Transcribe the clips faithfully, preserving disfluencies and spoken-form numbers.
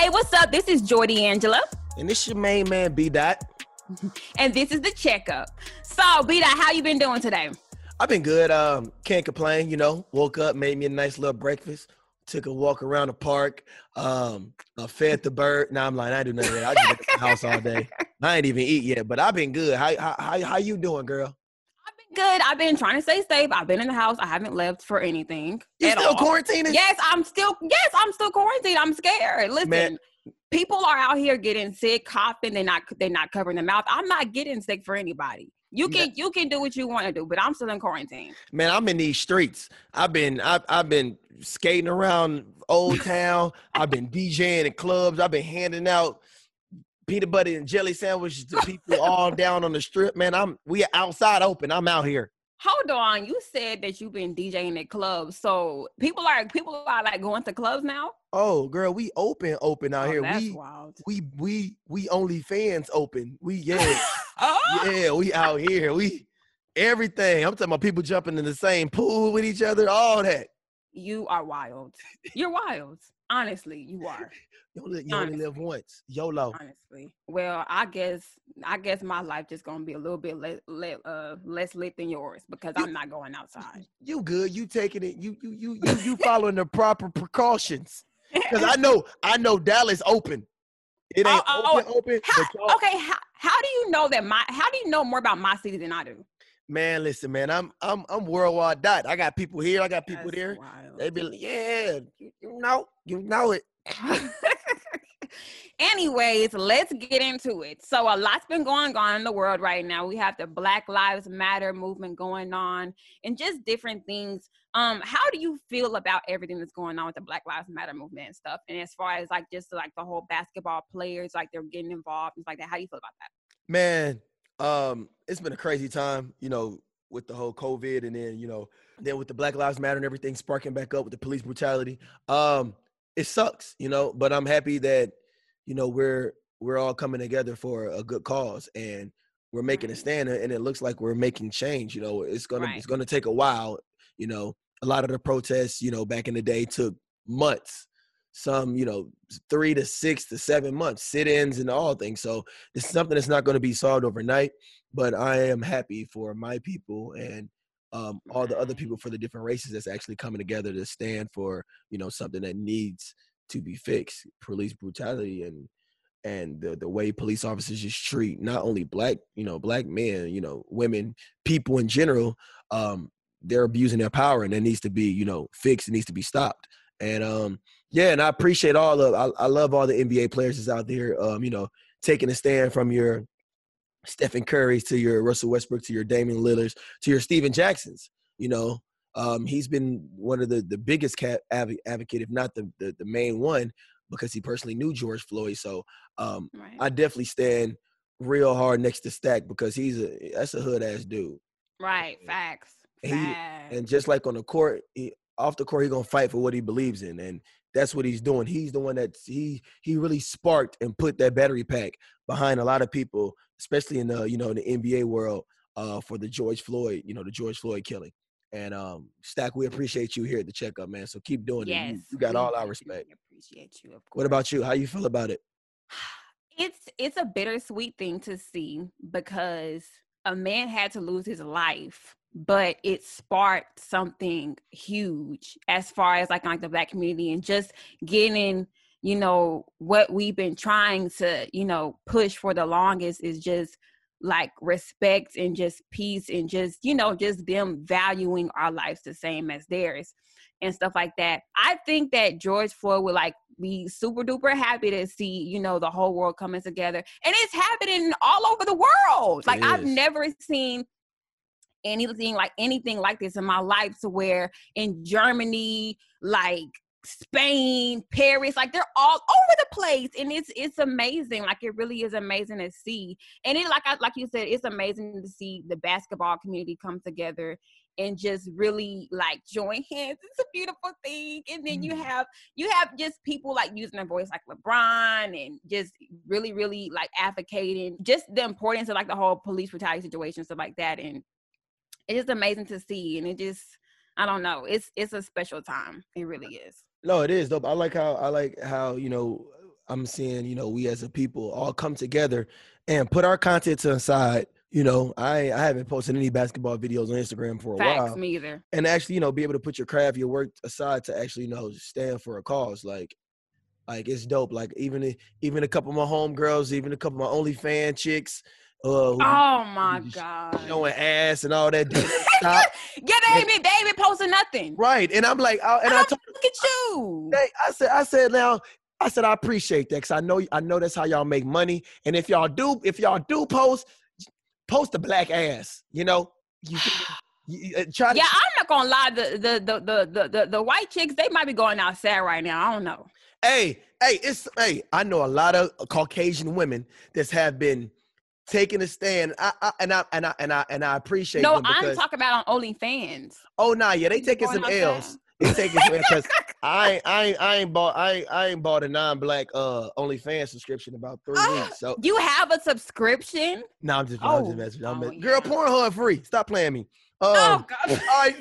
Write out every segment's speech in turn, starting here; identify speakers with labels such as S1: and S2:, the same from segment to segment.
S1: Hey, what's up? This is Joy D'Angela.
S2: And this your main man, B-Dot.
S1: And this is The Checkup. So, B-Dot, how you been doing today?
S2: I've been good. Um, can't complain, you know. Woke up, made me a nice little breakfast. Took a walk around the park. Um, I fed the bird. Nah, I'm lying. I ain't do none of that. I just been at the house all day. I ain't even eat yet, but I've been good. How, how, how, how you doing, girl?
S1: Good. I've been trying to stay safe. I've been in the house. I haven't left for anything.
S2: You
S1: at
S2: still
S1: all.
S2: quarantining?
S1: Yes, I'm still. Yes, I'm still quarantined. I'm scared. Listen,
S2: Man.
S1: People are out here getting sick, coughing. They're not. They're not covering their mouth. I'm not getting sick for anybody. You can.
S2: Man.
S1: You can do what you want to do, but I'm still in quarantine.
S2: Man, I'm in these streets. I've been. I've, I've been skating around Old Town. I've been DJing in clubs. I've been handing out peanut butter and jelly sandwiches to people all down on the strip. Man, I'm. We are outside open. I'm out here.
S1: Hold on, you said that you've been DJing at clubs, so people are people are like going to clubs now.
S2: Oh, girl, we open, open out
S1: oh,
S2: here.
S1: That's
S2: we,
S1: wild.
S2: we, we, we only fans open. We, yeah,
S1: oh,
S2: yeah, we out here. We everything. I'm talking about people jumping in the same pool with each other. All that.
S1: You are wild. You're wild. Honestly, you are.
S2: You only, you only live once. YOLO.
S1: Honestly. Well, I guess I guess my life just gonna be a little bit less uh, less lit than yours because you, I'm not going outside.
S2: You good? You taking it? You you you you you following the proper precautions? Because I know I know Dallas open. It ain't
S1: oh,
S2: open
S1: oh,
S2: open.
S1: How, okay, how how do you know that my? How do you know more about my city than I do?
S2: Man, listen, man, I'm I'm I'm worldwide dot. I got people here. I got people
S1: That's
S2: there.
S1: Wild.
S2: They be like, yeah, you, you know, you know it.
S1: Anyways, let's get into it. So a lot's been going on in the world right now. We have the Black Lives Matter movement going on and just different things. Um, how do you feel about everything that's going on with the Black Lives Matter movement and stuff? And as far as like just like the whole basketball players, like they're getting involved and like that. How do you feel about that?
S2: Man, um, it's been a crazy time, you know, with the whole COVID and then, you know, then with the Black Lives Matter and everything sparking back up with the police brutality. Um, it sucks, you know, but I'm happy that, you know, we're we're all coming together for a good cause and we're making
S1: right.
S2: a stand and it looks like we're making change. You know, it's gonna
S1: right.
S2: it's gonna take a while. You know, a lot of the protests, you know, back in the day took months, some, you know, three to six to seven months, sit-ins and all things. So it's something that's not going to be solved overnight. But I am happy for my people and um, all the other people for the different races that's actually coming together to stand for, you know, something that needs to be fixed. Police brutality and and the, the way police officers just treat not only black, you know, black men, you know, women, people in general, um, they're abusing their power and that needs to be, you know, fixed. It needs to be stopped. And um, yeah, and I appreciate all of, I, I love all the N B A players that's out there, um, you know, taking a stand from your Stephen Curry's to your Russell Westbrook to your Damian Lillard's to your Steven Jackson's. You know, um, he's been one of the, the biggest cat adv- advocate, if not the, the the main one, because he personally knew George Floyd. So um,
S1: right.
S2: I definitely stand real hard next to Stack because he's a that's a hood ass dude.
S1: Right, facts.
S2: He,
S1: facts.
S2: And just like on the court, he, off the court, he's gonna fight for what he believes in, and that's what he's doing. He's the one that he he really sparked and put that battery pack behind a lot of people, especially in the you know in the N B A world, uh, for the George Floyd, you know, the George Floyd killing. And um, Stack, we appreciate you here at the Checkup, man. So keep doing
S1: yes,
S2: it. You, you got all our respect.
S1: We appreciate you. Of course.
S2: What about you? How you feel about it?
S1: It's it's a bittersweet thing to see because a man had to lose his life, but it sparked something huge as far as like like the Black community and just getting, you know, what we've been trying to, you know, push for the longest is just like respect and just peace and just, you know, just them valuing our lives the same as theirs and stuff like that. I think that George Floyd would like be super duper happy to see, you know, the whole world coming together. And it's happening all over the world. Like I've never seen anything like anything like this in my life to where in Germany, like Spain, Paris, like they're all over the place, and it's it's amazing. Like it really is amazing to see, and it like I, like you said, it's amazing to see the basketball community come together and just really like join hands. It's a beautiful thing, and then you have you have just people like using their voice like LeBron and just really really like advocating just the importance of like the whole police brutality situation, stuff like that, and it's just amazing to see, and it just I don't know, it's it's a special time. It really is.
S2: No, it is dope. I like how I like how you know I'm seeing, you know, we as a people all come together and put our content to the side. You know, I I haven't posted any basketball videos on Instagram for a
S1: Facts,
S2: while,
S1: me either.
S2: and actually, you know, be able to put your craft, your work aside to actually, you know, stand for a cause. Like, like it's dope. Like even i- even a couple of my homegirls, even a couple of my OnlyFans chicks, uh, who be,
S1: Oh
S2: who be
S1: my
S2: just
S1: God.
S2: showing ass and all that. They don't stop.
S1: Yeah, they ain't been, they ain't been posting nothing.
S2: Right, and I'm like, I, and
S1: And
S2: I
S1: I'm
S2: told
S1: look at you.
S2: they, I said, I said now, I said I appreciate that because I know, I know that's how y'all make money. And if y'all do, if y'all do post, post a black ass. You know, you, you, you uh, try to.
S1: Yeah, I'm not gonna lie. The the, the the the the the white chicks, they might be going outside right now. I don't know.
S2: Hey, hey, it's hey. I know a lot of Caucasian women that have been taking a stand. I, I and I and I and I and I appreciate
S1: No,
S2: them
S1: I'm
S2: because.
S1: talking about on OnlyFans.
S2: Oh nah, yeah, they
S1: You
S2: taking
S1: going
S2: some
S1: outside?
S2: L's. They taking some because I ain't, I ain't, I ain't bought, I ain't, I ain't bought a non-black uh OnlyFans subscription in about three weeks. So
S1: You have a subscription?
S2: no, nah, I'm just, I'm just
S1: Oh,
S2: messing. I'm
S1: oh
S2: messing. Girl,
S1: yeah.
S2: Pornhub free. Stop playing me.
S1: Oh
S2: Um,
S1: God.
S2: all right,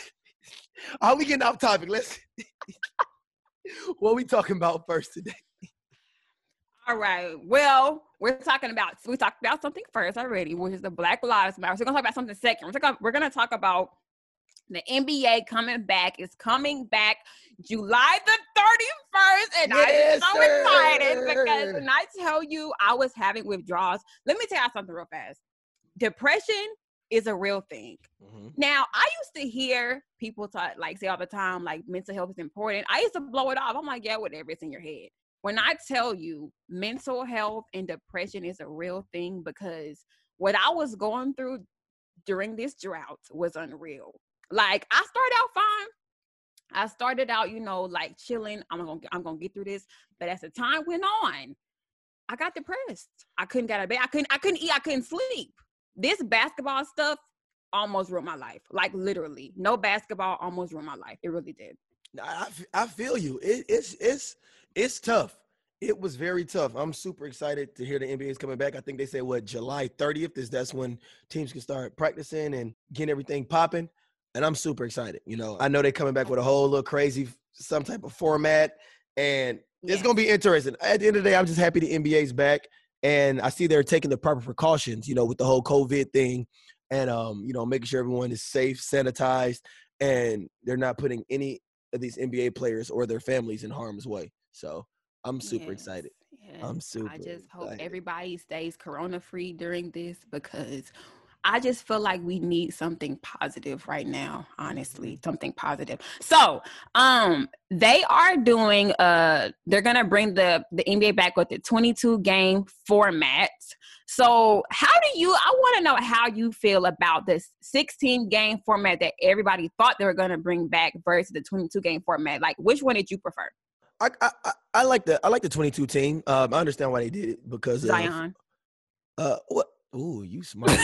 S2: are we getting off topic? Let's. What we talking about first today?
S1: All right. Well, we're talking about we talked about something first already, which is the Black Lives Matter. So we're gonna talk about something second. We're talking, we're gonna talk about the N B A coming back. It's coming back July the thirty-first, and
S2: Yes,
S1: I'm so
S2: sir.
S1: excited because when I tell you I was having withdrawals, let me tell you something real fast. Depression is a real thing.
S2: Mm-hmm.
S1: Now, I used to hear people talk, like say all the time, like mental health is important. I used to blow it off. I'm like, yeah, whatever, it's in your head. When I tell you mental health and depression is a real thing, because what I was going through during this drought was unreal. Like I started out fine. I started out, you know, like chilling. I'm gonna, I'm gonna get through this. But as the time went on, I got depressed. I couldn't get out of bed. I couldn't, I couldn't eat. I couldn't sleep. This basketball stuff almost ruined my life. Like literally, no basketball almost ruined my life. It really did.
S2: I, I feel you. It, it's it's it's tough. It was very tough. I'm super excited to hear the N B A is coming back. I think they say what July thirtieth is. That's when teams can start practicing and getting everything popping. And I'm super excited. You know, I know they're coming back with a whole little crazy some type of format, and it's
S1: Yes.
S2: gonna be interesting. At the end of the day, I'm just happy the N B A is back, and I see they're taking the proper precautions. You know, with the whole COVID thing, and um, you know, making sure everyone is safe, sanitized, and they're not putting any of these N B A players or their families in harm's way. So I'm super
S1: Yes,
S2: excited.
S1: yes.
S2: I'm super
S1: I just hope
S2: excited.
S1: everybody stays corona free during this, because I just feel like we need something positive right now, honestly, something positive. So, um, they are doing uh they're going to bring the the N B A back with the twenty-two game format. So, how do you I want to know how you feel about this sixteen game format that everybody thought they were going to bring back versus the twenty-two game format. Like, which one did you prefer?
S2: I I I- I like the I like the twenty-two team. Um, I understand why they did it because
S1: Zion.
S2: of uh what. Ooh, you smart.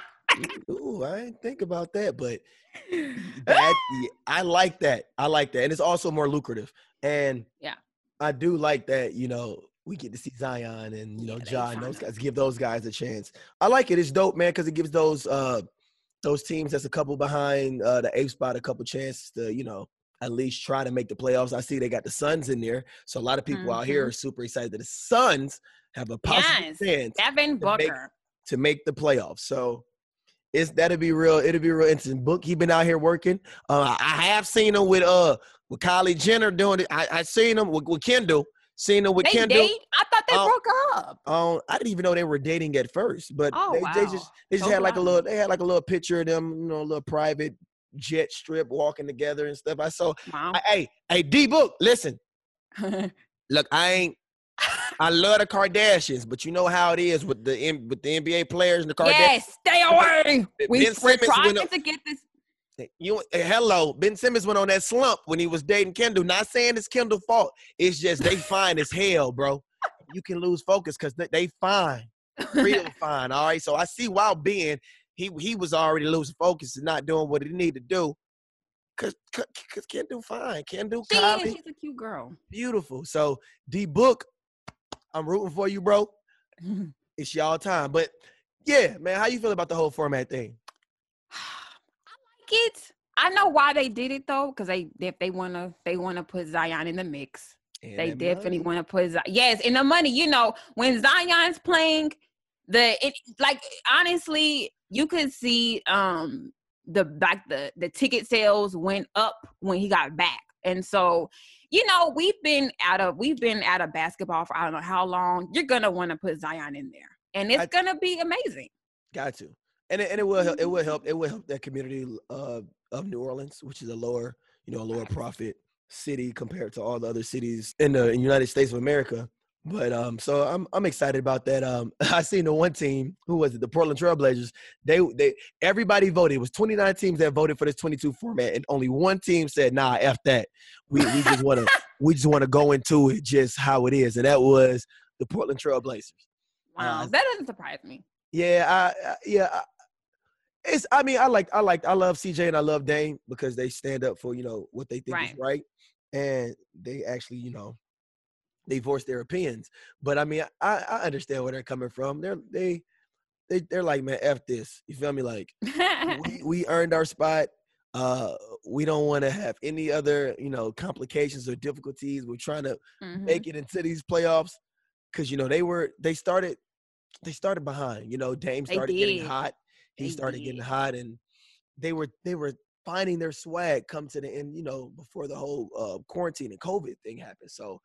S2: Ooh, I didn't think about that, but that yeah, I like that. I like that, and it's also more lucrative. And
S1: Yeah.
S2: I do like that. You know, we get to see Zion and you know
S1: Yeah, they
S2: John. Those
S1: tryna-
S2: guys give those guys a chance. I like it. It's dope, man, because it gives those uh those teams that's a couple behind uh, the eighth spot a couple chances to you know at least try to make the playoffs. I see they got the Suns in there, so a lot of people out here
S1: Mhm.
S2: are super excited that the Suns have a possible
S1: Yes.
S2: chance
S1: Devin
S2: to make
S1: Booker.
S2: to make the playoffs. So it's that'll be real. It'll be real interesting. Book, he been out here working. Uh, I have seen him with uh with Kylie Jenner doing it. I I seen him with, with Kendall. Seen him with
S1: They
S2: Kendall.
S1: date? I thought they
S2: Um,
S1: broke up.
S2: um, I didn't even know they were dating at first, but
S1: Oh,
S2: they, they
S1: wow.
S2: just they just
S1: So
S2: had like a little
S1: blind.
S2: they had like a little picture of them, you know, a little private jet strip walking together and stuff. I saw.
S1: Wow.
S2: I, hey, hey, D Book, listen. Look, I ain't. I love the Kardashians, but you know how it is with the M- with the N B A players and the Kardashians.
S1: Yes, stay away. We,
S2: Ben
S1: we're
S2: Simmons
S1: trying
S2: went up.
S1: to get this.
S2: You eh, hello, Ben Simmons went on that slump when he was dating Kendall. Not saying it's Kendall's fault. It's just they fine as hell, bro. You can lose focus because they, they fine, real fine. All right, so I see why Ben he he was already losing focus and not doing what he needed to do. Cause, cause, cause Kendall fine, Kendall,
S1: She is.
S2: Kylie,
S1: She's a cute girl.
S2: beautiful. So D Book, I'm rooting for you, bro. It's y'all time, but yeah, man, how you feel about the whole format thing?
S1: I like it. I know why they did it though, because they if they wanna they wanna put Zion in the mix.
S2: And
S1: They
S2: that
S1: definitely
S2: money.
S1: want to put Zion. Yes, and the money, you know, when Zion's playing, the it like honestly, you could see um the like the the ticket sales went up when he got back. And so, you know, we've been out of we've been out of basketball for I don't know how long. You're gonna want to put Zion in there. And it's
S2: Got,
S1: gonna be amazing.
S2: got to. And it, and it will help. It will help. It will help that community uh, of New Orleans, which is a lower, you know, a lower profit city compared to all the other cities in the in United States of America. But um, so I'm I'm excited about that. Um, I seen the one team, who was it? The Portland Trailblazers. They they everybody voted. It was twenty-nine teams that voted for this twenty-two format, and only one team said, "Nah, f that. We we just want to we just want to go into it just how it is," and that was the Portland Trailblazers.
S1: Wow,
S2: Um,
S1: that doesn't surprise me.
S2: yeah, I, I yeah. I, it's I mean I like I like I love C J and I love Dame because they stand up for, you know, what they think is
S1: Right.
S2: right, and they actually, you know, they voice their opinions. But I mean, I, I understand where they're coming from. They're they they they're like, man, F this. You feel me? Like we we earned our spot. Uh, we don't want to have any other, you know, complications or difficulties. We're trying to
S1: Mm-hmm.
S2: make it into these playoffs because, you know, they were they started they started behind. You know, Dame
S1: They
S2: started getting
S1: did.
S2: hot. He
S1: They
S2: started
S1: did.
S2: getting hot, and they were they were finding their swag come to the end. You know, before the whole uh, quarantine and COVID thing happened. So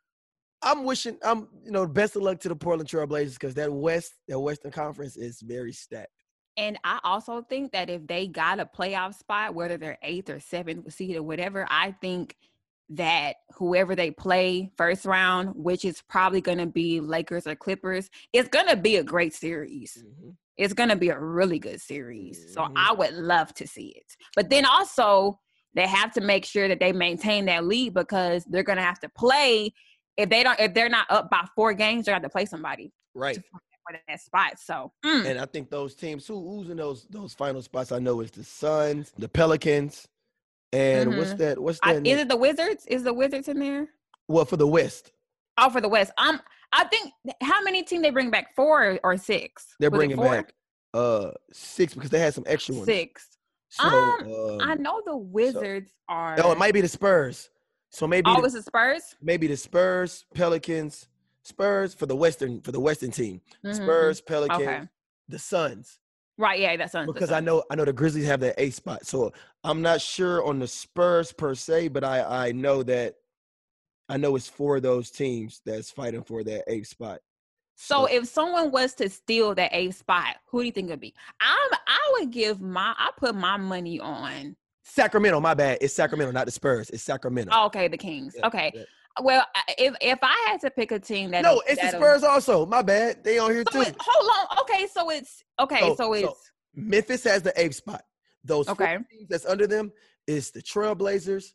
S2: I'm wishing I'm you know best of luck to the Portland Trail Blazers because that West that Western Conference is very stacked.
S1: And I also think that if they got a playoff spot, whether they're eighth or seventh seed or whatever, I think that whoever they play first round, which is probably going to be Lakers or Clippers, it's going to be a great series.
S2: Mm-hmm.
S1: It's going to be a really good series.
S2: Mm-hmm.
S1: So I would love to see it. But then also they have to make sure that they maintain that lead because they're going to have to play. If they don't, if they're not up by four games, they have to play somebody.
S2: Right.
S1: To, for that spot. So, mm.
S2: and I think those teams who who's in those those final spots, I know is the Suns, the Pelicans, and
S1: mm-hmm.
S2: what's that? What's
S1: I,
S2: that?
S1: is it the Wizards? Is the Wizards in there?
S2: Well, for the West.
S1: Oh, for the West. Um, I think how many teams they bring back? Four or six?
S2: They're
S1: Was
S2: bringing back uh six because they had some extra ones.
S1: Six.
S2: So
S1: um,
S2: um,
S1: I know the Wizards
S2: so,
S1: are.
S2: Oh, it might be the Spurs. So maybe
S1: Oh, it's the Spurs.
S2: Maybe the Spurs, Pelicans, Spurs for the Western for the Western team. Mm-hmm. Spurs, Pelicans, okay. The Suns.
S1: Right, yeah, that's Suns.
S2: Because
S1: Suns.
S2: I know I know the Grizzlies have that eighth spot. So I'm not sure on the Spurs per se, but I I know that I know it's four of those teams that's fighting for that eighth spot.
S1: So, so if someone was to steal that eighth spot, who do you think it would be? I'm I would give my I put my money on
S2: Sacramento. My bad. It's Sacramento, not the Spurs. It's Sacramento.
S1: Oh, okay, the Kings. Yeah, okay. Yeah. Well, if if I had to pick a team that
S2: no, it's the Spurs also. My bad. They on here
S1: so
S2: too.
S1: Hold on. Okay, so it's okay. So, so it's so
S2: Memphis has the eighth spot. Those
S1: okay.
S2: four teams that's under them is the Trailblazers,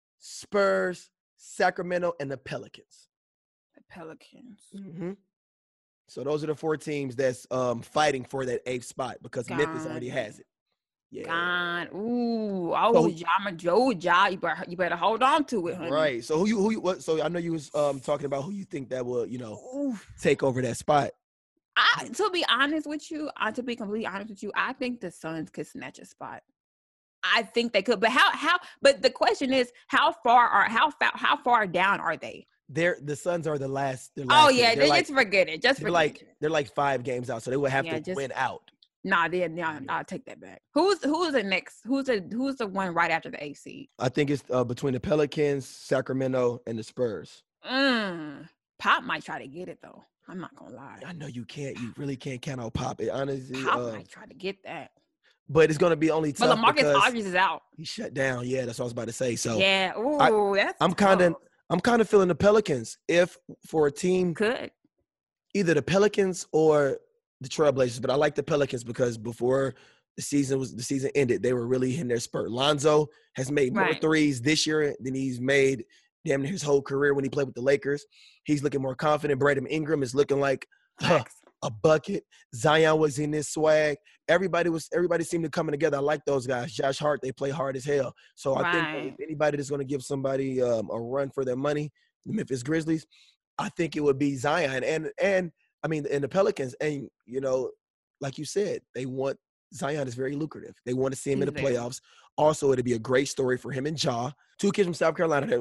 S2: Spurs, Sacramento, and the Pelicans.
S1: The Pelicans.
S2: Mm-hmm. So those are the four teams that's um, fighting for that eighth spot because God. Memphis already has it.
S1: Yeah. God. Ooh. Oh, so, Jama Joe, Ja, you better you better hold on to it, honey.
S2: Right. So who you who you what? So I know you was um, talking about who you think that will you know Ooh. take over that spot.
S1: I to be honest with you, I to be completely honest with you, I think the Suns could snatch a spot. I think they could, but how how? But the question is, how far are how far how far down are they?
S2: They're the Suns are the last. last
S1: oh yeah,
S2: they're
S1: just like, forget it. Just
S2: they're
S1: forget
S2: like
S1: it.
S2: they're like five games out, so they would have yeah, to
S1: just,
S2: win out.
S1: Nah, they nah, I'll take that back. Who's who's the next? Who's the who's the one right after the A C?
S2: I think it's uh, between the Pelicans, Sacramento, and the Spurs.
S1: Mm, Pop might try to get it though. I'm not gonna lie.
S2: I know you can't. You really can't count on Pop. It honestly.
S1: Pop
S2: uh,
S1: might try to get that.
S2: But it's gonna be only tough.
S1: But LaMarcus Aldridge is out.
S2: He shut down. Yeah, that's what I was about to say. So
S1: yeah, ooh,
S2: I,
S1: that's.
S2: I'm kind of I'm kind of feeling the Pelicans. If for a team
S1: could
S2: either the Pelicans or the Trailblazers, but I like the Pelicans because before the season was the season ended, they were really in their spurt. Lonzo has made more right. threes this year than he's made damn near his whole career when he played with the Lakers. He's looking more confident. Brandon Ingram is looking like uh, a bucket. Zion was in this swag. Everybody was everybody seemed to coming together. I like those guys. Josh Hart, they play hard as hell. So right. I think that if anybody that's going to give somebody um, a run for their money, the Memphis Grizzlies, I think it would be Zion. And and I mean, and the Pelicans, and you know, like you said, they want Zion is very lucrative. They want to see him He's in the there. playoffs. Also, it'd be a great story for him and Ja, two kids from South Carolina that, that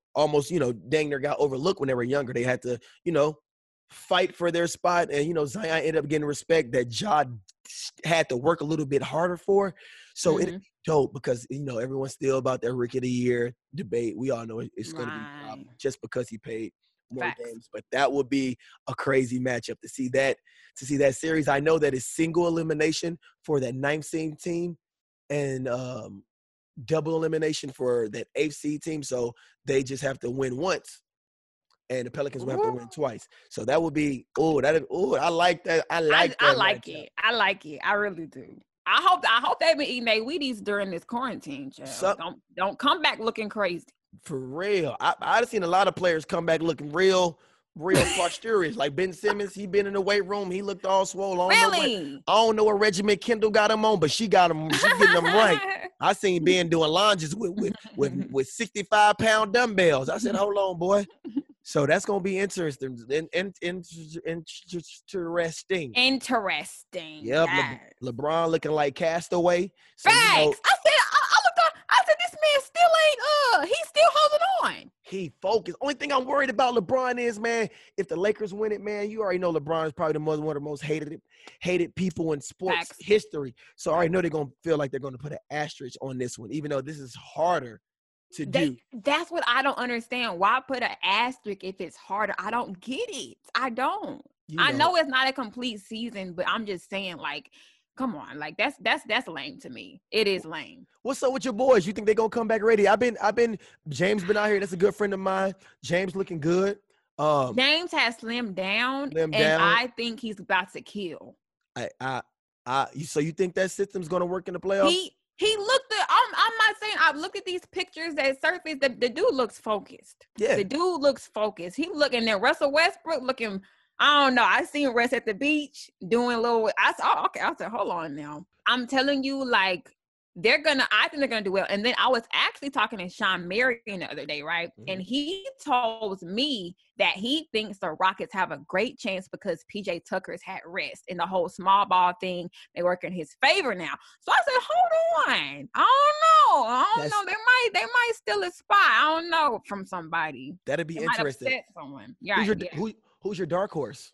S2: almost, you know, dang near got overlooked when they were younger. They had to, you know, fight for their spot. And, you know, Zion ended up getting respect that Ja had to work a little bit harder for. So mm-hmm. it's dope because, you know, everyone's still about their Rookie of the Year debate. We all know it's going right. to be um, just because he paid more Facts. games. But that would be a crazy matchup to see that, to see that series. I know that it's single elimination for that ninth seed team and um, double elimination for that eighth seed team. So they just have to win once. And the Pelicans will have to win twice. So that would be, oh, that oh, I like that. I like
S1: I,
S2: that.
S1: I like matchup. it. I like it. I really do. I hope I hope they've been eating their Wheaties during this quarantine, child. So, don't don't come back looking crazy.
S2: For real. I I've seen a lot of players come back looking real, real posterior. Like Ben Simmons, he been in the weight room. He looked all swollen. I don't
S1: really?
S2: Know what, I don't know what Regiment Kendall got him on, but she got him. She getting them right. I seen Ben doing lunges with with with, with sixty-five pound dumbbells. I said, hold on, boy. So that's gonna be interesting. In, in, in, in, interesting.
S1: Interesting.
S2: Yep.
S1: Yes.
S2: Le, LeBron looking like Castaway.
S1: So, Facts. You know, I said, I, I looked up, I said, this man still ain't. Uh, he's still holding on.
S2: He focused. Only thing I'm worried about LeBron is, man, if the Lakers win it, man, you already know LeBron is probably the most one of the most hated hated people in sports Facts. history. So I already know they're gonna feel like they're gonna put an asterisk on this one, even though this is harder. To
S1: they,
S2: do.
S1: That's what I don't understand. Why put an asterisk if it's harder? I don't get it. I don't. You know. I know it's not a complete season, but I'm just saying, like, come on, like that's that's that's lame to me. It is lame.
S2: What's up with your boys? You think they're gonna come back ready? I've been, I've been. James been out here. That's a good friend of mine. James looking good.
S1: Um, James has slimmed down, slimmed and down. I think he's about to kill.
S2: I, I, I. So you think that system's gonna work in the playoffs?
S1: He. He looked at, I'm, I'm not saying, I've looked at these pictures that surface, the, the dude looks focused.
S2: Yeah.
S1: The dude looks focused. He looking there, Russell Westbrook looking, I don't know. I seen Russ at the beach doing a little, I said, oh, okay. I said, hold on now. I'm telling you, like, they're going to, I think they're going to do well. And then I was actually talking to Sean Marion the other day, right? Mm-hmm. And he told me that he thinks the Rockets have a great chance because P J Tucker's had rest and the whole small ball thing, they work in his favor now. So I said, hold on. I don't know. I don't That's, know. They might, they might steal a spot. I don't know from somebody.
S2: That'd be
S1: they
S2: interesting.
S1: Might upset someone. Yeah.
S2: Who's your,
S1: yeah.
S2: who, who's your dark horse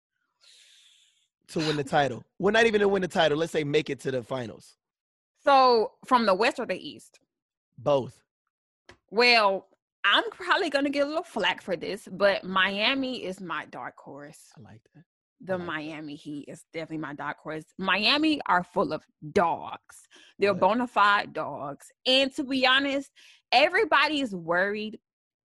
S2: to win the title? Well, not even to win the title. Let's say make it to the finals.
S1: So from the West or the East?
S2: Both.
S1: Well, I'm probably going to get a little flack for this, but Miami is my dark horse.
S2: I like that.
S1: The
S2: like
S1: Miami that. Heat is definitely my dark horse. Miami are full of dogs. They're yeah. bona fide dogs. And to be honest, everybody is worried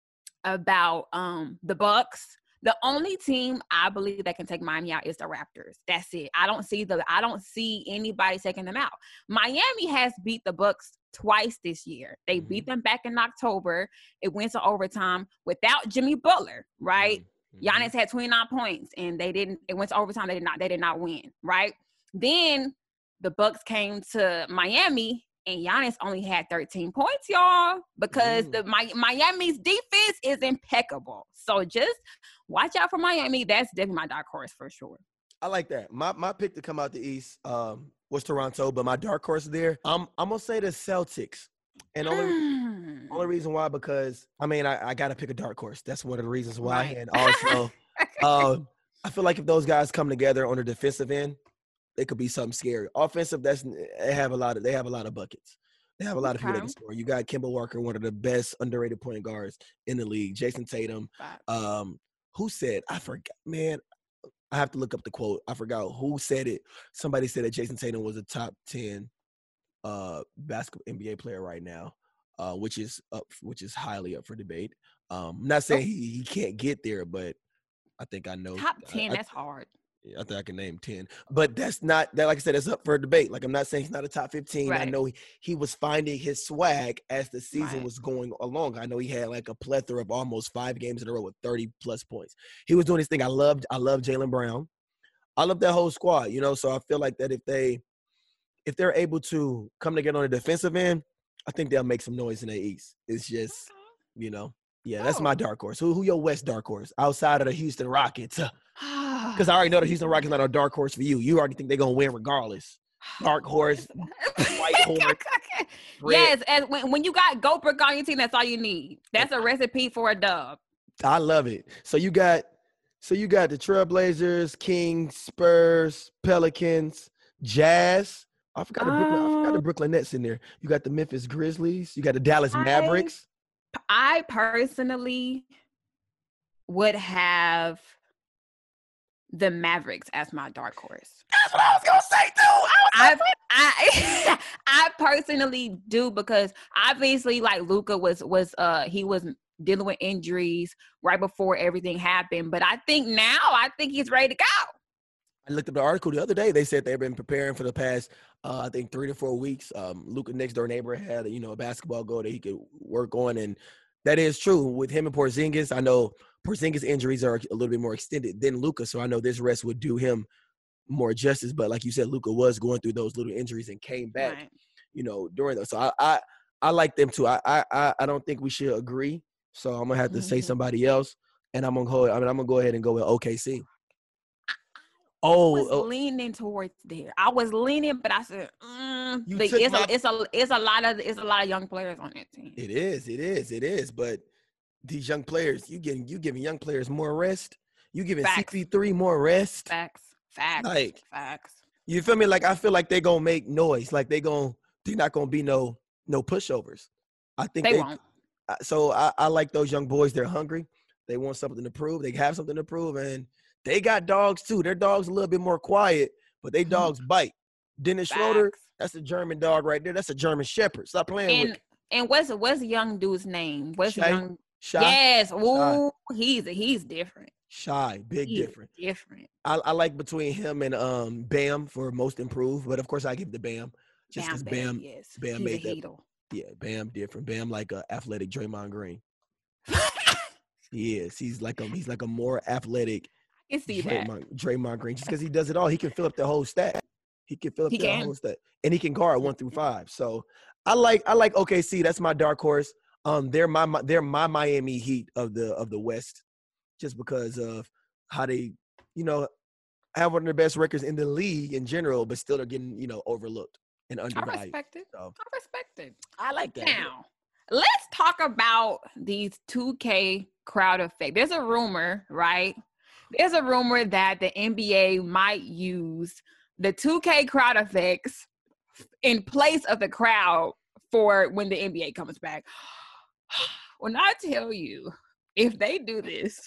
S1: about um, the Bucks. The only team I believe that can take Miami out is the Raptors. That's it. I don't see the I don't see anybody taking them out. Miami has beat the Bucks twice this year. They mm-hmm. beat them back in October. It went to overtime without Jimmy Butler, right? Mm-hmm. Giannis had twenty-nine points and they didn't it went to overtime. They did not they did not win, right? Then the Bucks came to Miami and Giannis only had thirteen points, y'all, because mm. the my, Miami's defense is impeccable. So just watch out for Miami. That's definitely my dark horse for sure.
S2: I like that. My my pick to come out the East um, was Toronto, but my dark horse there, I'm I'm gonna say the Celtics. And only mm. only reason why, because I mean I, I gotta pick a dark horse. That's one of the reasons why. Right. And also, uh, I feel like if those guys come together on the defensive end, it could be something scary. Offensive, that's they have a lot of they have a lot of buckets. They have a lot okay. of people that can score. You got Kemba Walker, one of the best underrated point guards in the league. Jason Tatum. Um, who said, I forgot, man, I have to look up the quote. I forgot who said it. Somebody said that Jason Tatum was a top ten uh, basketball N B A player right now, uh, which is up, which is highly up for debate. Um, I'm not saying he, he can't get there, but I think I know.
S1: Top ten,
S2: I,
S1: that's hard.
S2: I think I can name ten, but that's not that. Like I said, that's up for a debate. Like I'm not saying he's not a top fifteen. Right. I know he, he was finding his swag as the season right. was going along. I know he had like a plethora of almost five games in a row with thirty plus points. He was doing his thing. I loved, I love Jaylen Brown. I love that whole squad, you know. So I feel like that if they, if they're able to come together on the defensive end, I think they'll make some noise in the East. It's just, you know, yeah, that's oh. my dark horse. Who, who your West dark horse outside of the Houston Rockets? Because I already know the Houston Rockets not a dark horse for you. You already think they're going to win regardless. Dark horse, white corn.
S1: Yes, and when, when you got Goldberg on your team, that's all you need. That's a recipe for a dub.
S2: I love it. So you got, so you got the Trailblazers, Kings, Spurs, Pelicans, Jazz. I forgot the Brooklyn. I forgot the
S1: Um,
S2: Brooklyn Nets in there. You got the Memphis Grizzlies. You got the Dallas
S1: I
S2: Mavericks.
S1: I personally would have the Mavericks as my dark horse.
S2: That's what I was gonna say too. I,
S1: I I I personally do, because obviously, like, Luka was was uh he was dealing with injuries right before everything happened, but I think now I think he's ready to go.
S2: I looked up the article the other day. They said they've been preparing for the past, uh, I think, three to four weeks. Um, Luka, next door neighbor, had you know a basketball goal that he could work on, and that is true with him and Porzingis. I know Porzingis' injuries are a little bit more extended than Luka, so I know this rest would do him more justice. But like you said, Luka was going through those little injuries and came back,
S1: Right.
S2: you know, during those. So I, I, I like them too. I, I, I don't think we should agree. So I'm gonna have to say
S1: Mhm.
S2: somebody else, and I'm gonna go. I mean, I'm gonna go ahead and go with O K C.
S1: I
S2: Oh,
S1: was
S2: oh,
S1: leaning towards there. I was leaning, but I said, mm,
S2: You
S1: but
S2: took
S1: it's
S2: my-
S1: a it's a it's a lot of it's a lot of young players on that team.
S2: it is, it is, it is. But these young players, you getting you giving young players more rest. You giving
S1: Facts.
S2: C P three more rest.
S1: Facts, facts,
S2: Like,
S1: facts.
S2: you feel me? Like, I feel like they're gonna make noise. Like they gonna they're not gonna be no no pushovers. I think
S1: They
S2: they,
S1: won't.
S2: uh, so I, I like those young boys. They're hungry. They want something to prove. They have something to prove, and they got dogs too. Their dogs a little bit more quiet, but they dogs bite. Dennis Schroeder,
S1: Facts.
S2: that's a German dog right there. That's a German Shepherd. Stop playing with
S1: And and what's what's the young dude's name? What's the
S2: Shay?
S1: young?
S2: Shy.
S1: Yes, ooh, he's he's different.
S2: Shy, big
S1: He is
S2: different.
S1: different.
S2: I, I like between him and um Bam for most improved, but of course I give the Bam just because
S1: Bam,
S2: Bam,
S1: yes,
S2: Bam
S1: he's a
S2: made that.
S1: heedle.
S2: Yeah, Bam different. Bam like a athletic Draymond Green. He is. He's like a he's like a more athletic
S1: I can see that.
S2: Draymond, Draymond Green, just because he does it all. He can fill up the whole stat. He can fill up
S1: He
S2: the
S1: can.
S2: whole stat, and he can guard one through five. So I like I like O K C. That's my dark horse. Um, they're my my- they're my Miami Heat of the of the West, just because of how they, you know, have one of the best records in the league in general, but still are getting, you know, overlooked and
S1: I
S2: undervalued.
S1: respect it.
S2: So
S1: I respect it.
S2: I like that.
S1: Now, let's talk about these two K crowd effect. There's a rumor, right? There's a rumor that the N B A might use the two K crowd effects in place of the crowd for when the N B A comes back. When I tell you, if they do this,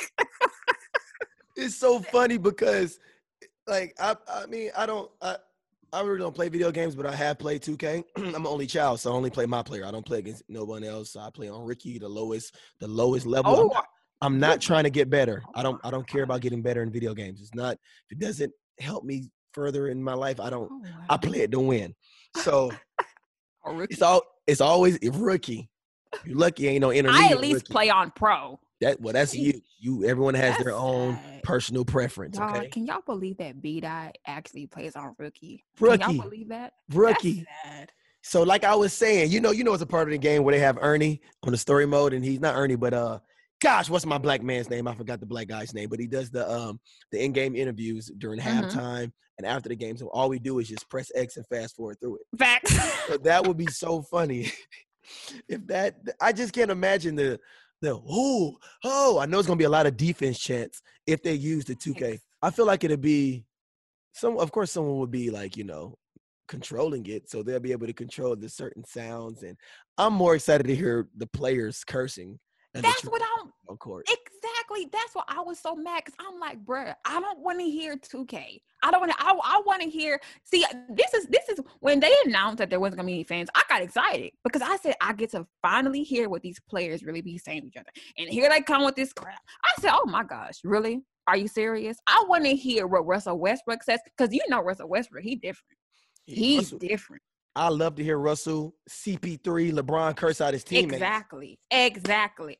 S2: It's so funny because, like, I I mean, I don't I I really don't play video games, but I have played two K. I'm an only child, so I only play my player. I don't play against no one else. So I play on Ricky, the lowest the lowest level. I'm
S1: oh,
S2: not, I'm not
S1: Ricky.
S2: trying to get better. I don't
S1: Oh
S2: I don't care about getting better in video games. It's not if it doesn't help me further in my life. I don't.
S1: oh,
S2: I play it to win. So
S1: oh, Ricky.
S2: it's all it's always a rookie. You're lucky ain't no intermediate.
S1: I at least
S2: rookie.
S1: play on pro.
S2: That well, that's you. You everyone has their
S1: That's
S2: own
S1: sad.
S2: personal preference.
S1: Dog,
S2: Okay,
S1: can y'all believe that B Dot actually plays on rookie?
S2: Rookie.
S1: Can y'all believe that?
S2: rookie.
S1: That's sad.
S2: So like I was saying, you know, you know, it's a part of the game where they have Ernie on the story mode, and he's not Ernie, but uh, gosh, what's my black man's name? I forgot the black guy's name, but he does the um the in-game interviews during
S1: Mhm.
S2: halftime and after the game. So all we do is just press X and fast forward through it.
S1: Facts.
S2: So that would be so funny if that. I just can't imagine the the oh oh. I know it's gonna be a lot of defense chants if they use the two K.
S1: Facts.
S2: I feel like it'd be some. Of course, someone would be like, you know, controlling it, so they'll be able to control the certain sounds. And I'm more excited to hear the players cursing. And the
S1: That's
S2: tr-
S1: what I'm.
S2: on court.
S1: Exactly. That's why I was so mad, because I'm like, bruh, I don't want to hear two K. I don't want to. I, I want to hear. See, this is this is when they announced that there wasn't gonna be any fans. I got excited because I said I get to finally hear what these players really be saying to each other. And here they come with this crap. I said, oh my gosh, really? Are you serious? I want to hear what Russell Westbrook says, because you know Russell Westbrook, he different. He's
S2: Russell-
S1: different.
S2: I love to hear Russell, C P three, LeBron curse out his teammates.
S1: Exactly. Exactly.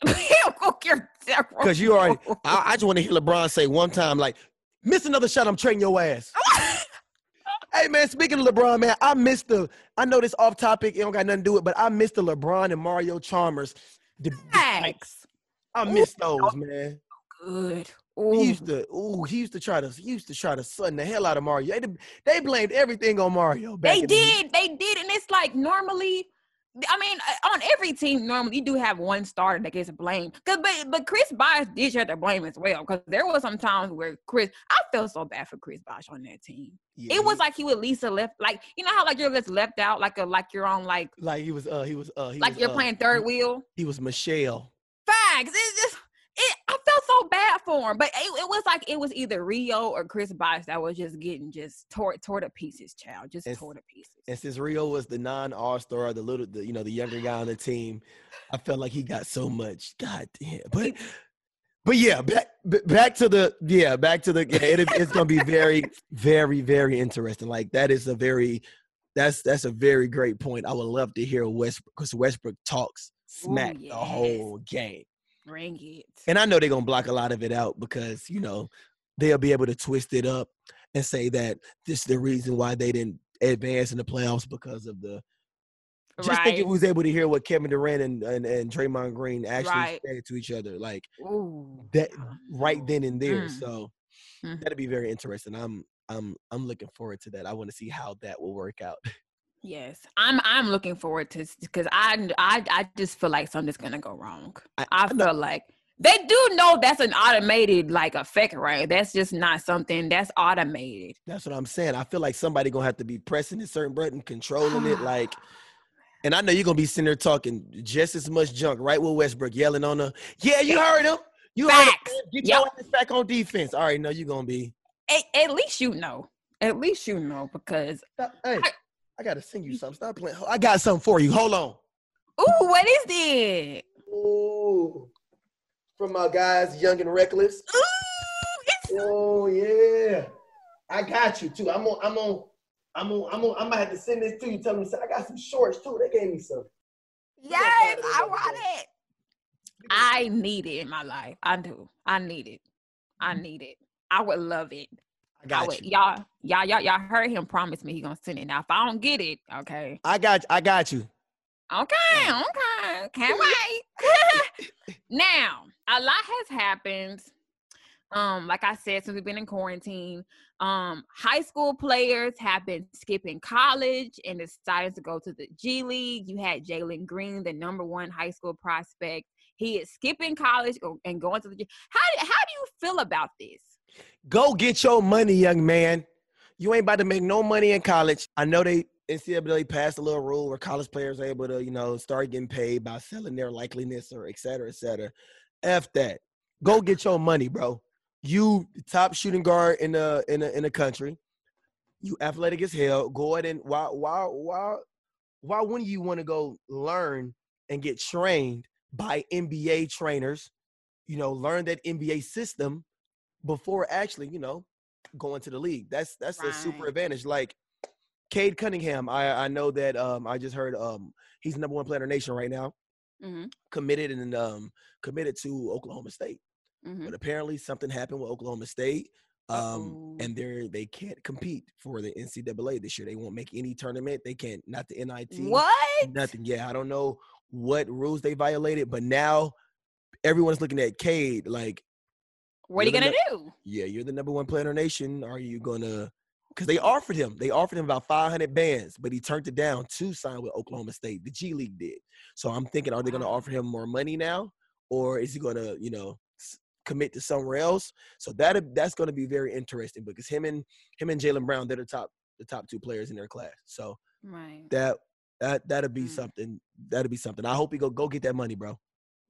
S2: Because you already, I, I just want to hear LeBron say one time, like, miss another shot, I'm trading your ass. Hey, man, speaking of LeBron, man, I missed the, I know this off topic, it don't got nothing to do with it, but I missed the LeBron and Mario Chalmers. The, the fights.
S1: Facts.
S2: I missed those, man.
S1: Good.
S2: He
S1: Ooh.
S2: used to, ooh, he used to try to, he used to try to sun the hell out of Mario. They, they blamed everything on Mario. Back
S1: They
S2: in
S1: did,
S2: the,
S1: they did, and it's like normally, I mean, on every team, normally you do have one starter that gets blamed. Cause, but, but Chris Bosh did share the blame as well. Because there was some times where Chris, I felt so bad for Chris Bosh on that team.
S2: yeah,
S1: it was
S2: he,
S1: like he would Lisa left, like you know how like you're just left out, like a like you're on like
S2: like he was, uh, he was, uh, he
S1: like
S2: was,
S1: you're
S2: uh,
S1: playing third
S2: he,
S1: wheel.
S2: he was Michelle.
S1: Facts. It's just it. I felt so bad for him, but it, it was like it was either Rio or Chris Bosh that was just getting just tore tore to pieces, child. Just
S2: And,
S1: tore to pieces.
S2: and since Rio was the non-all-star, the little, the, you know, the younger guy on the team, I felt like he got so much. God damn. But, but yeah, back back to the yeah, back to the. Yeah, it, it's gonna be very, very, very interesting. Like that is a very, that's that's a very great point. I would love to hear Westbrook because Westbrook talks smack
S1: Ooh, yes.
S2: the whole game.
S1: Bring it.
S2: And I know they're gonna block a lot of it out because you know they'll be able to twist it up and say that this is the reason why they didn't advance in the playoffs because of the. Just
S1: right.
S2: think if we was able to hear what Kevin Durant and and, and Draymond Green actually
S1: right.
S2: said to each other, like
S1: Ooh,
S2: that right then and there.
S1: mm.
S2: So
S1: mm.
S2: that'd be very interesting. I'm I'm I'm looking forward to that. I want to see how that will work out.
S1: Yes, I'm. I'm looking forward to because I, I, I just feel like something's gonna go wrong. I, I, I feel like they do know that's an automated like effect, right? That's just not something that's automated.
S2: That's what I'm saying. I feel like somebody gonna have to be pressing a certain button, controlling it, like. And I know you're gonna be sitting there talking just as much junk, right? With Westbrook yelling on the, yeah, you heard him. You
S1: Facts.
S2: heard him. Get
S1: yep.
S2: your ass back on defense. All right, no, you're gonna be.
S1: At, at least you know. At least you know because.
S2: Stop, hey, I, I gotta sing you something. Stop playing. I got something for you. Hold on.
S1: Ooh, what is this?
S2: Ooh, from my guys, Young and Reckless.
S1: Ooh, it's.
S2: Oh yeah, I got you too. I'm on. I'm on. I'm on, I'm on, I'm gonna have to send this to you. Tell me, I got some shorts too. They gave me some.
S1: Yes, I want it. I need it in my life. I do. I need it. I need it. I would love it.
S2: I got
S1: I would,
S2: you.
S1: Y'all, y'all, y'all, y'all heard him promise me he gonna send it. Now, if I don't get it, okay.
S2: I got, I got you.
S1: Okay, okay, can't wait. Now, a lot has happened. Um, like I said, since we've been in quarantine, um, high school players have been skipping college and decided to go to the G League. You had Jalen Green, the number one high school prospect. He is skipping college and going to the G. How do, how do you feel about this?
S2: Go get your money, young man. You ain't about to make no money in college. I know they N C double A passed a little rule where college players are able to, you know, start getting paid by selling their likeliness or et cetera, et cetera. F that. Go get your money, bro. You top shooting guard in the in the in the country. You athletic as hell. Go ahead and why why why why wouldn't you want to go learn and get trained by N B A trainers? You know, learn that N B A system before actually, you know, going to the league. That's that's right. A super advantage. Like Cade Cunningham, I I know that um I just heard um he's the number one player in the nation right now. Mm-hmm. Committed and um committed to Oklahoma State. Mm-hmm. But apparently something happened with Oklahoma State, um, and they they can't compete for the N C double A this year. They won't make any tournament. They can't, not the N I T.
S1: What?
S2: Nothing. Yeah, I don't know what rules they violated, but now everyone's looking at Cade like,
S1: what are you going to
S2: no-
S1: do?
S2: Yeah, you're the number one player in our nation. Are you going to – because they offered him. They offered him about five hundred bands, but he turned it down to sign with Oklahoma State. The G League did. So I'm thinking, are they going to offer him more money now, or is he going to, you know – commit to somewhere else? So that that's going to be very interesting because him and him and Jaylen Brown, they're the top the top two players in their class. So
S1: right.
S2: that that that'll be mm. something. That'll be something. I hope you go go get that money, bro.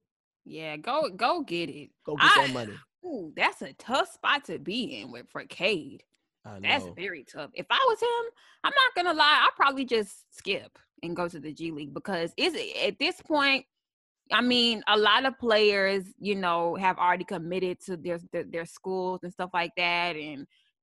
S1: Yeah, go go get it.
S2: Go get
S1: I,
S2: that money.
S1: Ooh, that's a tough spot to be in with for Cade.
S2: I know.
S1: That's very tough. If I was him, I'm not gonna lie, I'd probably just skip and go to the G League because is at this point. I mean, a lot of players, you know, have already committed to their, their their schools and stuff like that, and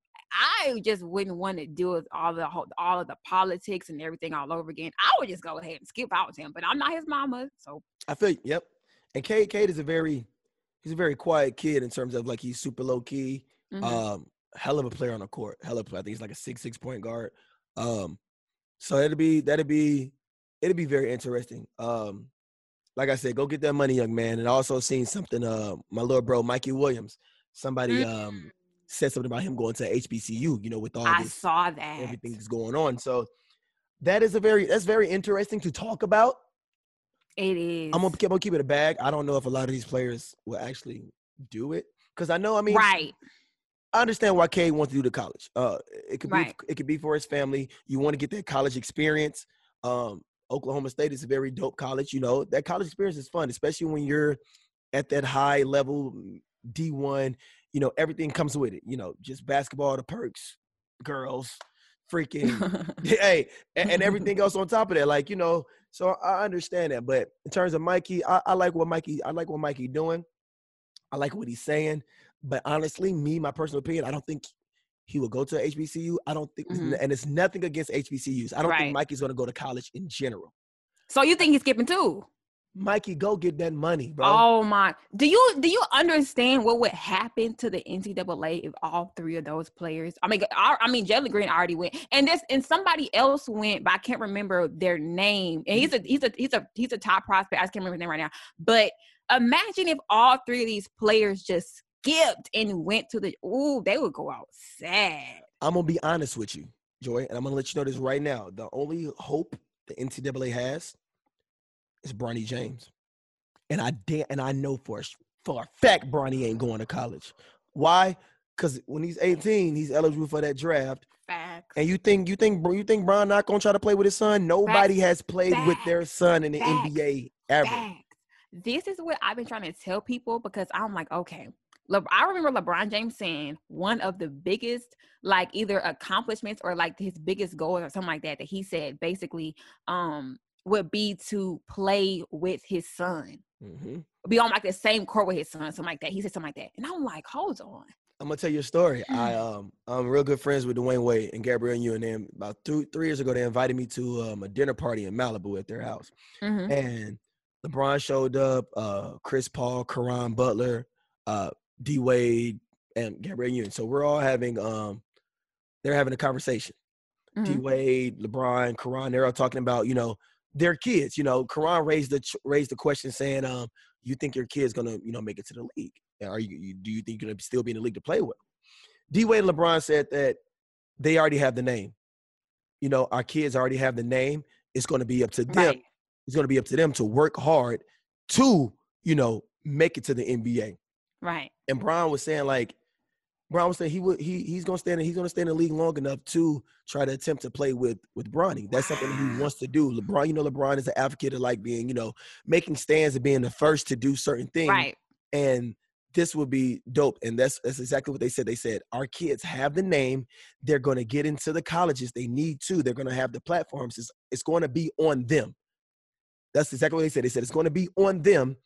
S1: I just wouldn't want to deal with all the all of the politics and everything all over again. I would just go ahead and skip out with him, but I'm not his mama, so
S2: I feel yep. And Cade, Cade is a very he's a very quiet kid in terms of like he's super low key, mm-hmm. um, hell of a player on the court, hell of a player. I think he's like a six six point guard. Um, so it'll be that'll be it'll be very interesting. Um. Like I said, go get that money, young man. And also seen something, uh, my little bro, Mikey Williams, somebody um said something about him going to H B C U, you know, with all
S1: I
S2: this,
S1: saw that.
S2: everything that's going on. So that is a very, that's very interesting to talk about.
S1: It is.
S2: I'm gonna, I'm gonna keep it a bag. I don't know if a lot of these players will actually do it. Cause I know, I mean,
S1: right.
S2: I understand why Cade wants to do the college. Uh, it could be,
S1: right.
S2: it could be for his family. You want to get that college experience. Um, Oklahoma State is a very dope college. You know, that college experience is fun, especially when you're at that high level D one. You know, everything comes with it. You know, just basketball, the perks, girls, freaking, hey, and, and everything else on top of that. Like, you know, so I understand that. But in terms of Mikey, I, I like what Mikey, I like what Mikey doing. I like what he's saying. But honestly, me, my personal opinion, I don't think he will go to H B C U. I don't think, mm-hmm. and it's nothing against H B C Us. I don't right. think Mikey's going to go to college in general.
S1: So you think he's skipping too?
S2: Mikey, go get that money, bro.
S1: Oh my! Do you do you understand what would happen to the N C double A if all three of those players? I mean, I, I mean, Jalen Green already went, and this and somebody else went, but I can't remember their name. And he's a he's a he's a he's a top prospect. I just can't remember his name right now. But imagine if all three of these players just skipped and went to the. Ooh, they would go out sad.
S2: I'm gonna be honest with you, Joy, and I'm gonna let you know this right now. The only hope the N C double A has is Bronny James. And I da- and I know for a, for a fact Bronny ain't going to college. Why? Because when he's eighteen, he's eligible for that draft.
S1: Facts.
S2: And you think you think you think Bron not gonna try to play with his son? Nobody
S1: Facts.
S2: has played
S1: Facts.
S2: with their son in the
S1: Facts.
S2: N B A ever.
S1: Facts. This is what I've been trying to tell people because I'm like, okay. Le- I remember LeBron James saying one of the biggest, like either accomplishments or like his biggest goal or something like that, that he said basically um, would be to play with his son. Mm-hmm. Be on like the same court with his son, something like that. He said something like that. And I'm like, hold on.
S2: I'm gonna tell you a story. I um I'm real good friends with Dwayne Wade and Gabrielle Union. And about two three years ago, they invited me to um, a dinner party in Malibu at their house. Mm-hmm. And LeBron showed up, uh, Chris Paul, Caron Butler, uh, D Wade, and Gabrielle Union. So we're all having um they're having a conversation. Mm-hmm. D Wade, LeBron, Caron, they're all talking about, you know, their kids. You know, Caron raised the raised the question saying, um, you think your kid's gonna, you know, make it to the league? Are you, you do you think you're gonna still be in the league to play with? D Wade and LeBron said that they already have the name. You know, our kids already have the name. It's gonna be up to them. Right. It's gonna be up to them to work hard to, you know, make it to the N B A.
S1: Right.
S2: And Bron was saying like, Bron was saying he would he he's gonna stay in he's gonna stay in the league long enough to try to attempt to play with with Bronny. That's wow. something he wants to do. LeBron, you know, LeBron is an advocate of like being, you know, making stands and being the first to do certain things.
S1: Right.
S2: And this would be dope. And that's that's exactly what they said. They said, our kids have the name. They're gonna get into the colleges. They need to. They're gonna have the platforms. It's, it's gonna be on them. That's exactly what they said. They said it's gonna be on them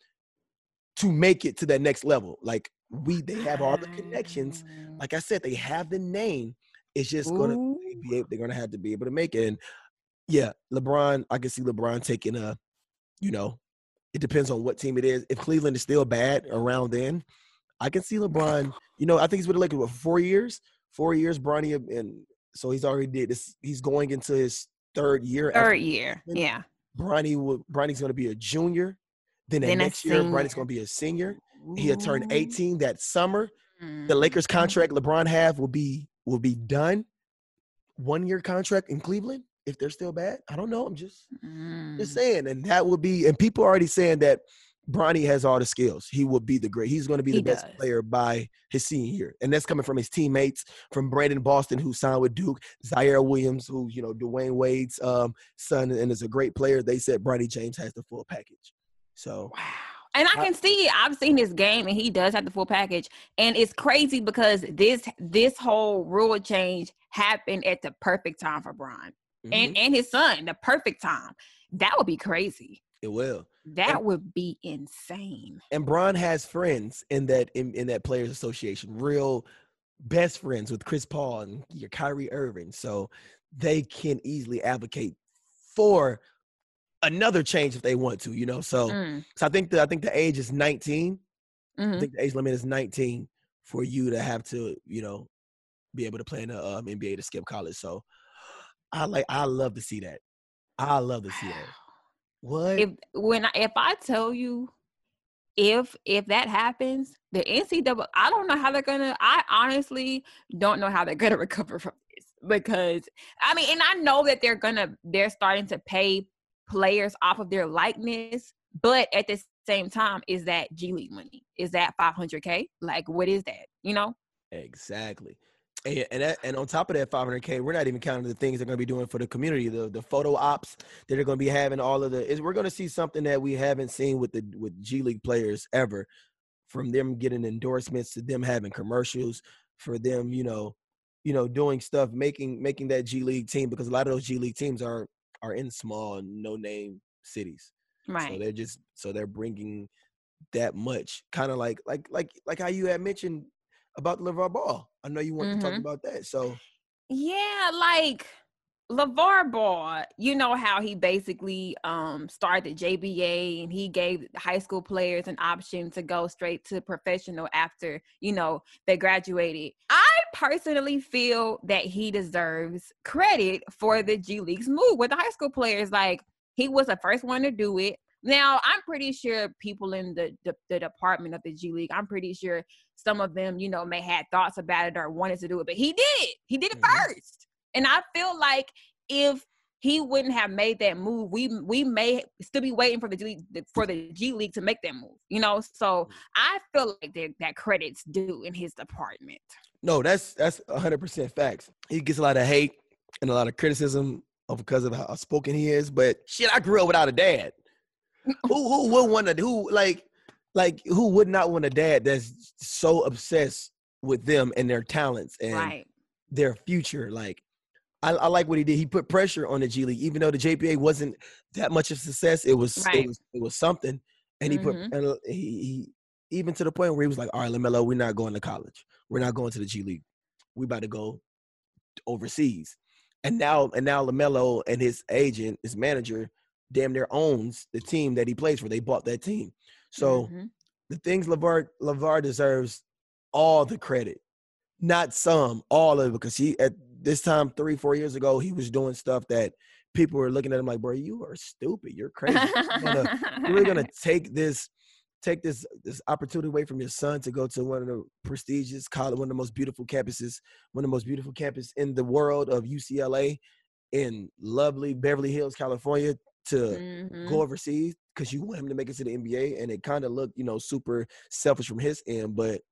S2: to make it to that next level. Like we they have all the connections. Like I said, they have the name. It's just gonna be able, they're gonna have to be able to make it. And yeah, LeBron, I can see LeBron taking a, you know, it depends on what team it is. If Cleveland is still bad around then, I can see LeBron, you know, I think he's been like for four years. Four years, Bronny, and so he's already did this. He's going into his third year.
S1: Third year, yeah.
S2: Bronny will Bronny's gonna be a junior. Then, then next year, Bronny's gonna be a senior. He'll turn eighteen that summer. Mm. The Lakers contract LeBron have will be will be done. One year contract in Cleveland if they're still bad. I don't know. I'm just mm. just saying, and that would be. And people are already saying that Bronny has all the skills. He will be the great. He's going to be the he best does. player by his senior year, and that's coming from his teammates, from Brandon Boston, who signed with Duke, Zaire Williams, who you know Dwayne Wade's um, son, and is a great player. They said Bronny James has the full package. So
S1: wow. And I can see, I've seen his game, and he does have the full package. And it's crazy because this this whole rule change happened at the perfect time for Bron mm-hmm. and, and his son, the perfect time. That would be crazy.
S2: It will.
S1: That
S2: and,
S1: would be insane.
S2: And Bron has friends in that in, in that Players Association, real best friends with Chris Paul and your Kyrie Irving. So they can easily advocate for another change if they want to, you know. So, mm. so I think the I think the age is nineteen. Mm-hmm. I think the age limit is nineteen for you to have to, you know, be able to play in the um, N B A to skip college. So, I like I love to see that. I love to see that. What
S1: if when I, if I tell you, if if that happens, the N C double A, I don't know how they're gonna. I honestly don't know how they're gonna recover from this because I mean, and I know that they're gonna they're starting to pay players off of their likeness, but at the same time, is that G League money? Is that five hundred K? Like, what is that? You know?
S2: Exactly. And and, that, and on top of that five hundred K, we're not even counting the things they're going to be doing for the community, the the photo ops that they're going to be having. All of the is we're going to see something that we haven't seen with the with G League players ever, from them getting endorsements to them having commercials, for them, you know, you know, doing stuff, making making that G League team, because a lot of those G League teams are are in small, no name cities,
S1: Right?
S2: so they're just so they're bringing that much, kind of like like like like how you had mentioned about LeVar Ball. I know you want to talk
S1: Mm-hmm.
S2: about that. So
S1: Yeah, like LeVar Ball, you know how he basically um started J B A and he gave high school players an option to go straight to professional after, you know, they graduated. I personally feel that he deserves credit for the G League's move with the high school players. Like, he was the first one to do it. Now, I'm pretty sure people in the, the, the department of the G League, I'm pretty sure some of them, you know, may had thoughts about it or wanted to do it, but he did it. He did it
S2: mm-hmm.
S1: first. And I feel like if he wouldn't have made that move, we we may still be waiting for the G League, for the G League to make that move, you know? So I feel like that, that credit's due in his department.
S2: No, that's that's one hundred percent facts. He gets a lot of hate and a lot of criticism of because of how outspoken he is, but shit, I grew up without a dad. who who would want to who like like who would not want a dad that's so obsessed with them and their talents and
S1: right.
S2: their future? Like, I, I like what he did. He put pressure on the G League, even though the J P A wasn't that much of success. It was
S1: right.
S2: it was it was something, and he mm-hmm. put and he, he even to the point where he was like, "All right, LaMelo, we're not going to college. We're not going to the G League. We about to go overseas." And now and now LaMelo and his agent, his manager, damn near owns the team that he plays for. They bought that team. So mm-hmm. the things LeVar LeVar deserves all the credit, not some, all of it, because he at this time three, four years ago, he was doing stuff that people were looking at him like, bro, you are stupid. You're crazy. You're gonna, you're gonna take this, take this this opportunity away from your son to go to one of the prestigious college, one of the most beautiful campuses, one of the most beautiful campuses in the world of U C L A in lovely Beverly Hills, California, to mm-hmm. go overseas because you want him to make it to the N B A. And it kind of looked, you know, super selfish from his end, but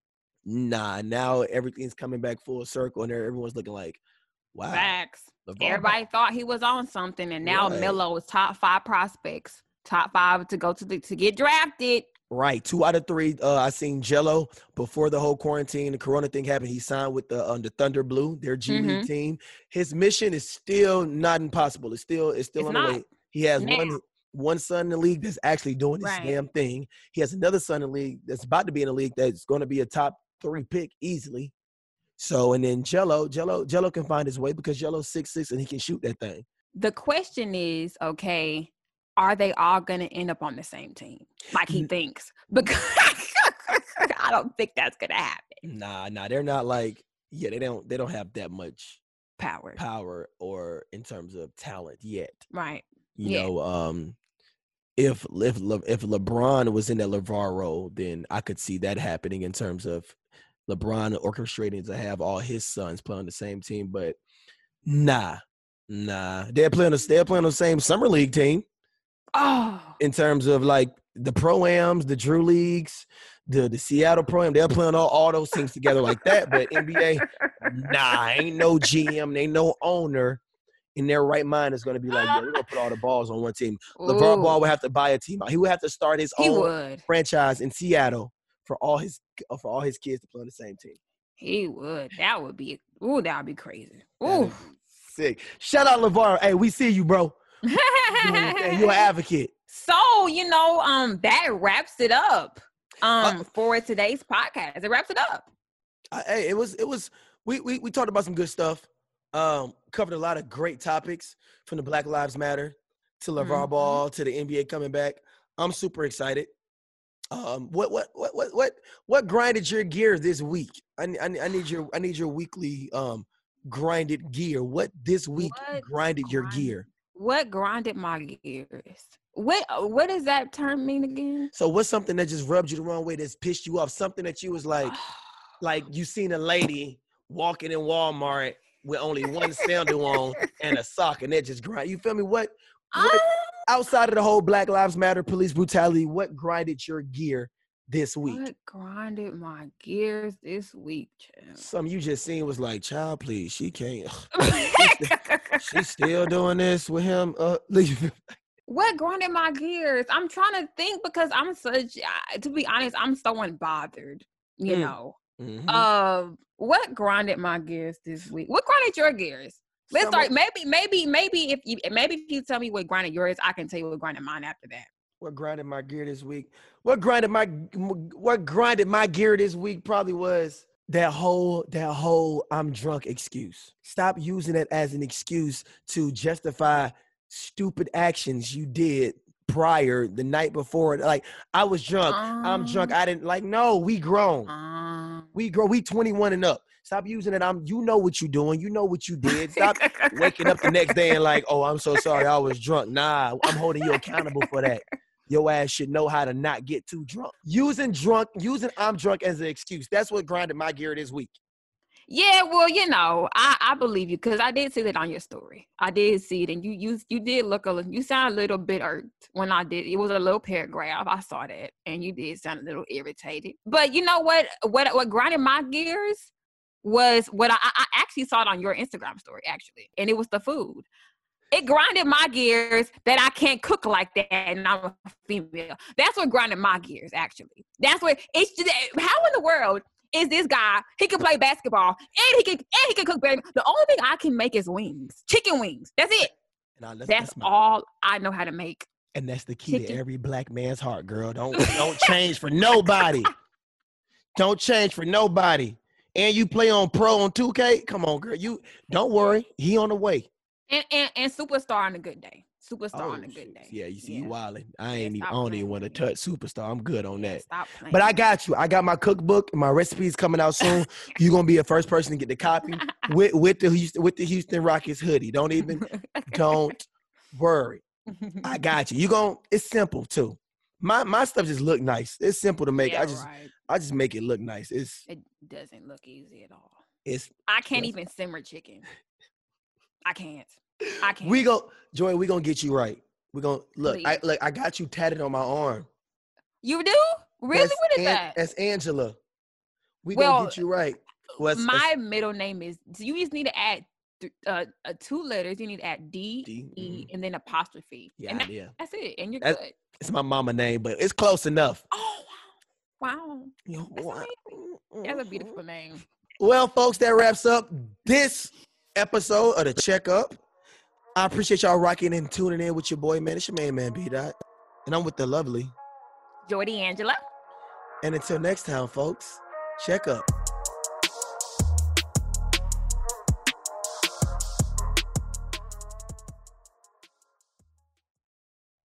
S2: nah, now everything's coming back full circle and everyone's looking like, wow.
S1: Facts. Everybody Ball. thought he was on something, and now right. Melo is top five prospects, top five to go to the to get drafted.
S2: Right, two out of three. Uh, I seen Jello before the whole quarantine, the Corona thing happened. He signed with the um, the Thunder Blue, their G mm-hmm. League team. His mission is still not impossible. It's still it's still it's on not. the way. He has now. one one son in the league that's actually doing this right. damn thing. He has another son in the league that's about to be in the league that's going to be a top three pick easily. So, and then Jello, Jello, Jello can find his way because Jello's six six and he can shoot that thing.
S1: The question is, okay, are they all going to end up on the same team like he thinks? Because I don't think that's going to happen.
S2: Nah, nah, they're not like, yeah, they don't, they don't have that much
S1: power,
S2: power, or in terms of talent yet.
S1: Right.
S2: You
S1: yeah.
S2: know, um, if if if LeBron was in that LeVar role, then I could see that happening in terms of LeBron orchestrating to have all his sons play on the same team. But nah, nah, they're playing. They're playing on the same summer league team.
S1: Oh,
S2: in terms of like the pro-ams, the Drew leagues, the the Seattle pro-am, they're playing all, all those things together like that. But N B A, nah, ain't no G M, ain't no owner in their right mind is going to be like, yeah, we're going to put all the balls on one team. Ooh. LeVar Ball would have to buy a team out. He would have to start his
S1: he
S2: own
S1: would.
S2: franchise in Seattle for all his for all his kids to play on the same team.
S1: He would. That would be, ooh, that would be crazy. Ooh.
S2: Be sick. Shout out LeVar. Hey, we see you, bro. You're an advocate.
S1: So, you know, um, that wraps it up um, uh, for today's podcast. It wraps it up.
S2: Uh, hey, it was, it was, we, we, we talked about some good stuff. Um, covered a lot of great topics from the Black Lives Matter to LeVar mm-hmm. Ball to the N B A coming back. I'm super excited. Um, what, what, what, what, what, what grinded your gear this week? I, I, I need your, I need your weekly um grinded gear. What this week what grinded your gear?
S1: What grinded my gears? What what does that term mean again?
S2: So what's something that just rubbed you the wrong way, that's pissed you off? Something that you was like, like you seen a lady walking in Walmart with only one sandal on and a sock, and that just grind. You feel me? What, what outside of the whole Black Lives Matter, police brutality, what grinded your gear this week?
S1: What grinded my gears this week, child?
S2: Some you just seen was like, child, please, she can't. She's still doing this with him. Uh,
S1: what grinded my gears? I'm trying to think because I'm such, to be honest, I'm so unbothered, you mm. know. Mm-hmm. Uh, what grinded my gears this week? What grinded your gears? Let's Some start. Maybe, maybe, maybe if you, maybe if you tell me what grinded yours, I can tell you what grinded mine after that.
S2: What grinded my gear this week? What grinded my what grinded my gear this week probably was that whole that whole I'm drunk excuse. Stop using it as an excuse to justify stupid actions you did prior the night before. Like, I was drunk. Um, I'm drunk. I didn't like. No, we grown. Um, we grow. We twenty-one and up. Stop using it. I'm. You know what you're doing. You know what you did. Stop waking up the next day and like, oh, I'm so sorry. I was drunk. Nah, I'm holding you accountable for that. Your ass should know how to not get too drunk. Using drunk, using I'm drunk as an excuse. That's what grinded my gear this week.
S1: Yeah, well, you know, I, I believe you because I did see that on your story. I did see it, and you you you did look a little, you sound a little bit irked when I did. It was a little paragraph. I saw that, and you did sound a little irritated. But you know what? What what grinded my gears was what I, I actually saw it on your Instagram story, actually, and it was the food. It grinded my gears that I can't cook like that and I'm a female. That's what grinded my gears, actually. That's what it's just, how in the world is this guy, he can play basketball and he can and he can cook better. The only thing I can make is wings. Chicken wings. That's it. No, that's that's, that's my, all I know how to make.
S2: And that's the key Chicken. to every black man's heart, girl. Don't don't change for nobody. Don't change for nobody. And you play on pro on two K? Come on, girl. You don't worry. He on the way.
S1: And, and and Superstar on a good day. Superstar oh, on a good day.
S2: Yeah, you see,
S1: yeah.
S2: you wildin'. I ain't yeah, even, I don't even want to touch Superstar. I'm good on
S1: yeah,
S2: that.
S1: Stop playing.
S2: But I got you. I got my cookbook. My recipe's coming out soon. You're gonna be the first person to get the copy with with the Houston, with the Houston Rockets hoodie. Don't even, don't worry. I got you. You gon' it's simple too. My my stuff just look nice. It's simple to make.
S1: Yeah,
S2: I just
S1: right.
S2: I just make it look nice. It's
S1: it doesn't look easy at all.
S2: It's
S1: I can't even simmer chicken. I can't. I can't.
S2: We go, Joy. We gonna get you right. We gonna look. Please. I look. I got you tatted on my arm.
S1: You do? Really?
S2: That's
S1: what is
S2: An-
S1: that?
S2: That's Angela. We
S1: well,
S2: gonna get you right.
S1: Well, it's, my it's, middle name is. You just need to add th- uh, uh, two letters. You need to add D, D E, mm-hmm. and then apostrophe.
S2: Yeah,
S1: and that,
S2: yeah.
S1: That's it, and you're
S2: that's,
S1: good.
S2: It's my mama name, but it's close enough.
S1: Oh wow! Wow.
S2: That's, wow.
S1: That's a beautiful name.
S2: Well, folks, that wraps up this episode of the Checkup. I appreciate y'all rocking and tuning in with your boy, man. It's your main man, B Dot. And I'm with the lovely
S1: Joy D'Angela.
S2: And until next time, folks, check up.